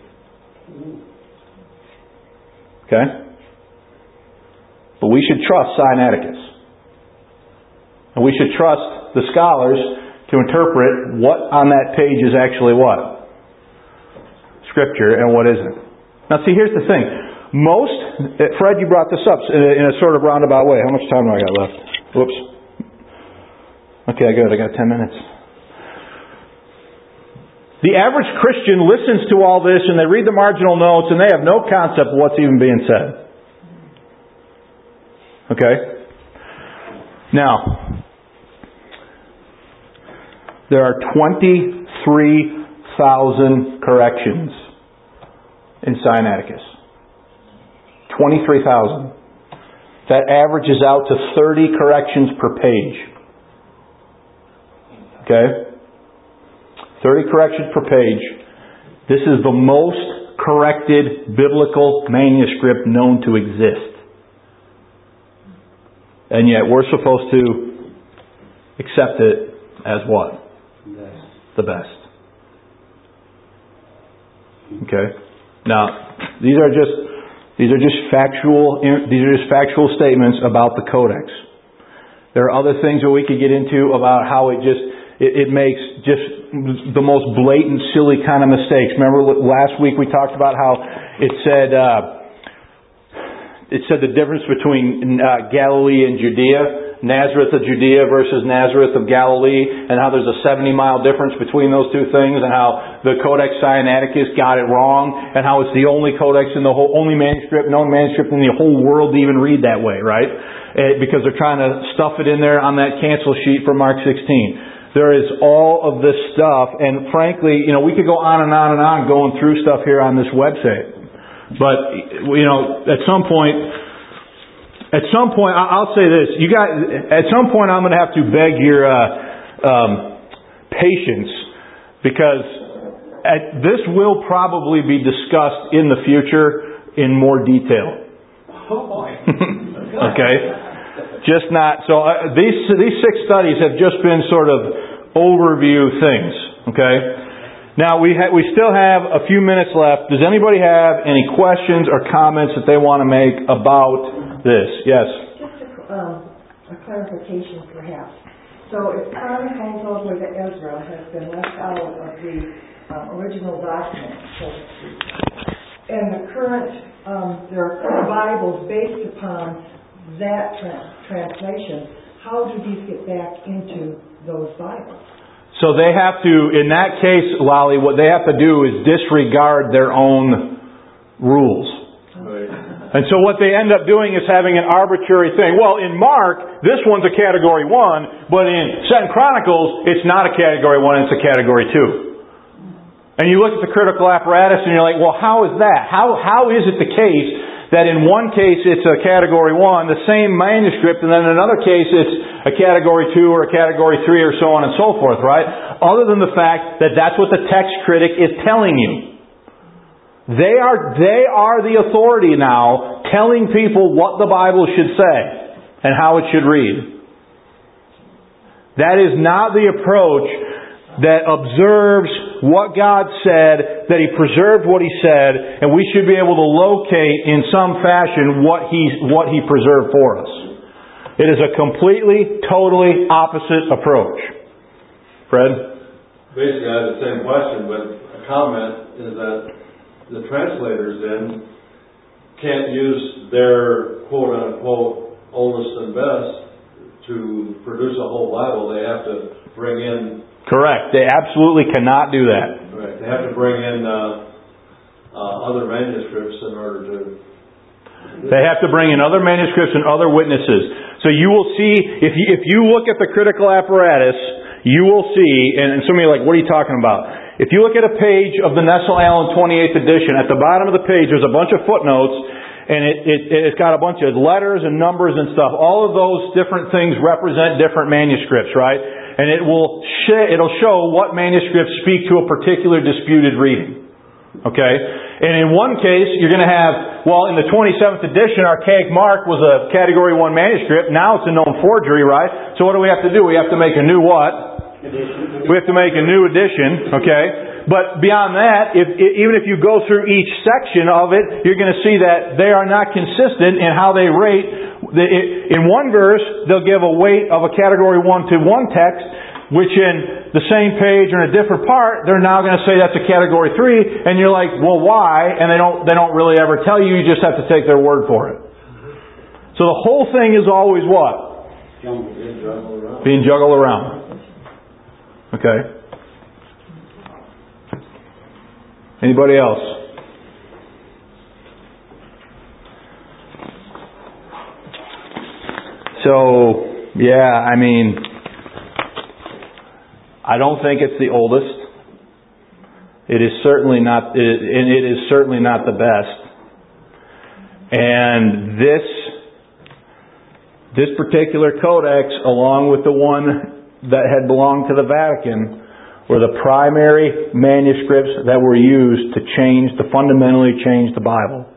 Speaker 2: Okay? But we should trust Sinaiticus. And we should trust the scholars to interpret what on that page is actually what? Scripture and what isn't. Now see, here's the thing. Most, Fred, you brought this up in a sort of roundabout way. How much time do I got left? Whoops. Okay, good. I got ten minutes. The average Christian listens to all this and they read the marginal notes and they have no concept of what's even being said. Okay? Now, there are twenty-three thousand corrections in Sinaiticus. twenty-three thousand. that averages out to thirty corrections per page. Okay? thirty corrections per page. This is the most corrected biblical manuscript known to exist. And yet we're supposed to accept it as what?
Speaker 3: Yes.
Speaker 2: The best. Okay? Now, these are just these are just factual these are just factual statements about the Codex. There are other things that we could get into about how it just it, it makes just the most blatant, silly kind of mistakes. Remember last week we talked about how it said uh, it said the difference between uh, Galilee and Judea, Nazareth of Judea versus Nazareth of Galilee, and how there's a seventy mile difference between those two things, and how the Codex Sinaiticus got it wrong, and how it's the only codex in the whole, only manuscript, known manuscript in the whole world to even read that way, right? It, because they're trying to stuff it in there on that cancel sheet for Mark sixteen. There is all of this stuff, and frankly, you know, we could go on and on and on going through stuff here on this website. But, you know, at some point, at some point, I'll say this, you got, at some point I'm going to have to beg your uh, um, patience, because at, this will probably be discussed in the future in more detail.
Speaker 4: Oh boy.
Speaker 2: Okay? Just not, so uh, these these six studies have just been sort of overview things, okay? Now, we ha- we still have a few minutes left. Does anybody have any questions or comments that they want to make about this? Yes?
Speaker 5: Just a, um, a clarification, perhaps. So if Chronicles all the way to Ezra has been left out of the um, original document, so to speak, and the current, um, there are current Bibles based upon that tra- translation, how do these get back into those Bibles?
Speaker 2: So they have to, in that case, Lolly, what they have to do is disregard their own rules.
Speaker 1: Right.
Speaker 2: And so what they end up doing is having an arbitrary thing. Well, in Mark, this one's a category one, but in Second Chronicles, it's not a category one, it's a category two. And you look at the critical apparatus and you're like, well, how is that? How how is it the case that in one case it's a category one, the same manuscript, and then in another case it's a category two or a category three or so on and so forth, right? Other than the fact that that's what the text critic is telling you. They are, they are the authority now telling people what the Bible should say and how it should read. That is not the approach that observes what God said, that He preserved what He said, and we should be able to locate in some fashion what He, what He preserved for us. It is a completely, totally opposite approach. Fred?
Speaker 1: Basically, I have the same question, but a comment is that the translators then can't use their quote-unquote oldest and best to produce a whole Bible. They have to bring in...
Speaker 2: Correct. They absolutely cannot do that.
Speaker 1: Right. They have to bring in uh, uh, other manuscripts in order to...
Speaker 2: They have to bring in other manuscripts and other witnesses. So you will see, if you, if you look at the critical apparatus, you will see, and, and some of you are like, what are you talking about? If you look at a page of the Nestle-Aland twenty-eighth edition, at the bottom of the page there's a bunch of footnotes, and it, it, it's got a bunch of letters and numbers and stuff. All of those different things represent different manuscripts, right? And it will sh- it'll show what manuscripts speak to a particular disputed reading. Okay? And in one case, you're going to have, well, in the twenty-seventh edition, Archaic Mark was a Category one manuscript. Now it's a known forgery, right? So what do we have to do? We have to make a new what? We have to make a new edition, okay? But beyond that, if, even if you go through each section of it, you're going to see that they are not consistent in how they rate. In one verse, they'll give a weight of a Category one to one text, which in the same page or in a different part, they're now going to say that's a Category three, and you're like, well, why? And they don't, they don't really ever tell you, you just have to take their word for it. So the whole thing is always what?
Speaker 1: Being juggled around.
Speaker 2: Being juggled around. Okay. Anybody else? So, yeah, I mean, I don't think it's the oldest. It is certainly not, it, and it is certainly not the best. And this This particular codex, along with the one that had belonged to the Vatican, were the primary manuscripts that were used to change, to fundamentally change the Bible.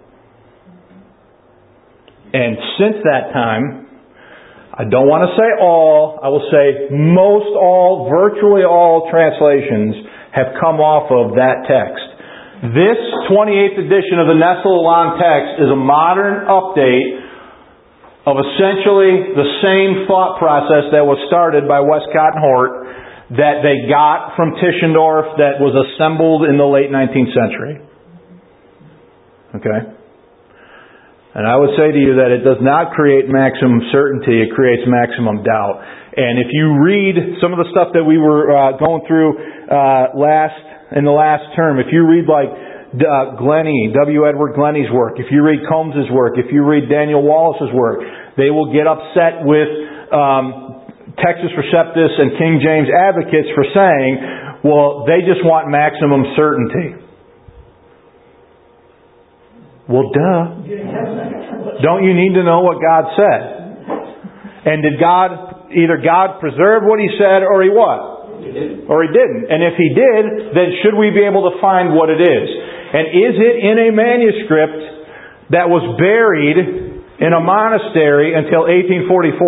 Speaker 2: And since that time, I don't want to say all, I will say most all, virtually all translations have come off of that text. This twenty-eighth edition of the Nestle-Aland text is a modern update of essentially the same thought process that was started by Westcott and Hort that they got from Tischendorf, that was assembled in the late nineteenth century. Okay? And I would say to you that it does not create maximum certainty, it creates maximum doubt. And if you read some of the stuff that we were uh, going through uh, last in the last term, if you read like Uh, Glennie, W. Edward Glennie's work, if you read Combs's work, if you read Daniel Wallace's work, they will get upset with um, Textus Receptus and King James advocates for saying, well, they just want maximum certainty. Well, duh. Don't you need to know what God said? And did God, either God preserve what He said or He what? Or He didn't. And if He did, then should we be able to find what it is? And is it in a manuscript that was buried in a monastery until eighteen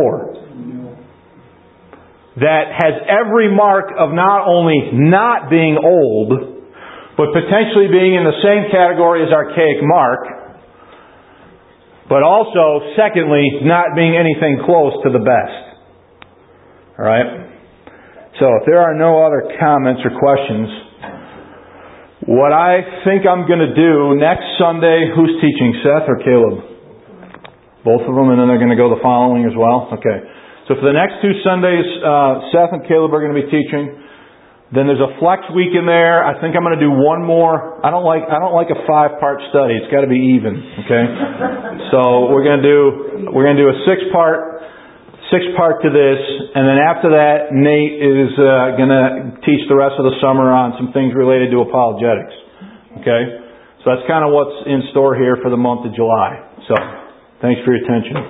Speaker 2: forty-four? That has every mark of not only not being old, but potentially being in the same category as archaic Mark, but also, secondly, not being anything close to the best. Alright? So, if there are no other comments or questions, what I think I'm going to do next Sunday, who's teaching, Seth or Caleb? Both of them, and then they're going to go the following as well? Okay. So for the next two Sundays, uh, Seth and Caleb are going to be teaching. Then there's a flex week in there. I think I'm going to do one more. I don't like I don't like a five-part study. It's got to be even. Okay. So we're going to do we're going to do a six-part six part to this, and then after that, Nate is uh, going to teach the rest of the summer on some things related to apologetics. Okay? So that's kind of what's in store here for the month of July. So, thanks for your attention.